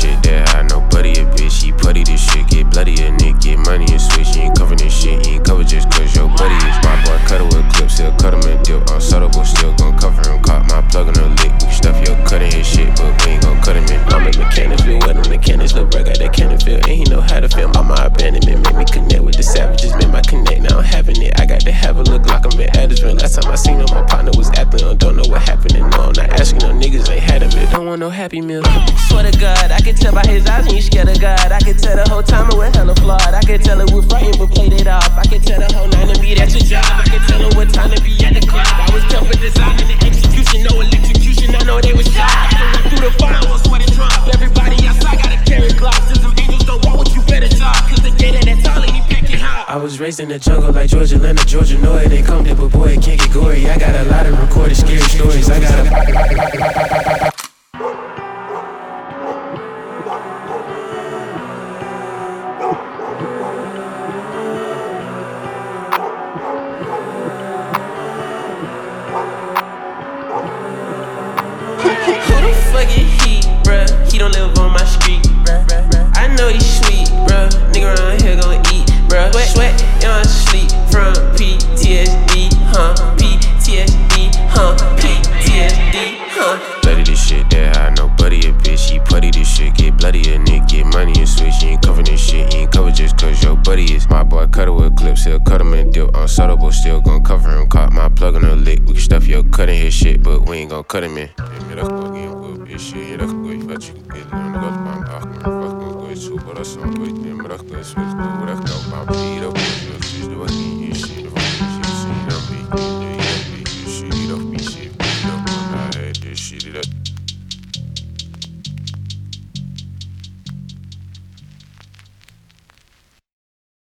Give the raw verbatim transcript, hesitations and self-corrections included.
shit that high, no buddy a bitch. He putty this shit, get bloody a nick, get money and switch. You ain't cover this shit, you ain't cover just cause your buddy is. My boy cutter with clips, he'll cut him and dip. Unsuttable, still gon' cover him. Caught my plug in a lick. We can stuff your cut in his shit, but we ain't gon' cut him in. I'm a mechanic, feel wet on the cannons. Lil' bro got that cannon feel, and he know how to feel. Mama abandonment, make me connect with the savages. Make my connect, now I'm having it. I got to have a look like I'm in Addersville. Last time I seen him, my partner was acting on. Don't know what happened, and no, I'm not asking no niggas ain't had him. Don't want no happy meal. Swear to God, I can tell by his eyes he ain't scared of God. I can tell the whole time it was hella flawed. I can tell it was frightened but played it off. I can tell the whole nine to be at your job. I can tell her what time to be at the club. I was tough with design and the execution, no electrocution. I know they was shy. So right through the fire, I was sweating drop. Everybody outside gotta carry clocks. And some angels don't want what you better talk. Cause the data that's all and he picking hot. I was raised in the jungle like Georgia, Atlanta, Georgia. Know it ain't come there, but boy, it can't get gory. I got a lot of recorded scary stories. I got a He don't live on my street, bruh. I know he's sweet, bruh. Nigga around here gon' eat, bruh. Sweat, sweat in my sleep from P T S D, huh? P T S D, huh? P T S D, huh? Bloody this shit that high, no buddy a bitch. He putty this shit, get bloody a nick, get money and switch. You ain't cover this shit, you ain't cover just cause your buddy is. My boy cutter with clips, he'll cut him and dip. Unsuttable, still gon' cover him. Caught my plug in a lick. We can stuff your cut in his shit, but we ain't gon' cut him in. Shit, dat gooi je wat je kunt doen. Dat baan achter me, wat kan gooi je zo, maar dat is een gooi je, maar dat kan je zo, maar dat kan je zo, maar dat kan je zo, maar dat kan je zo,